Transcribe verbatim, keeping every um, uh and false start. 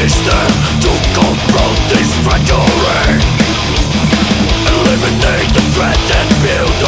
system to confront this treachery. Eliminate the threat and build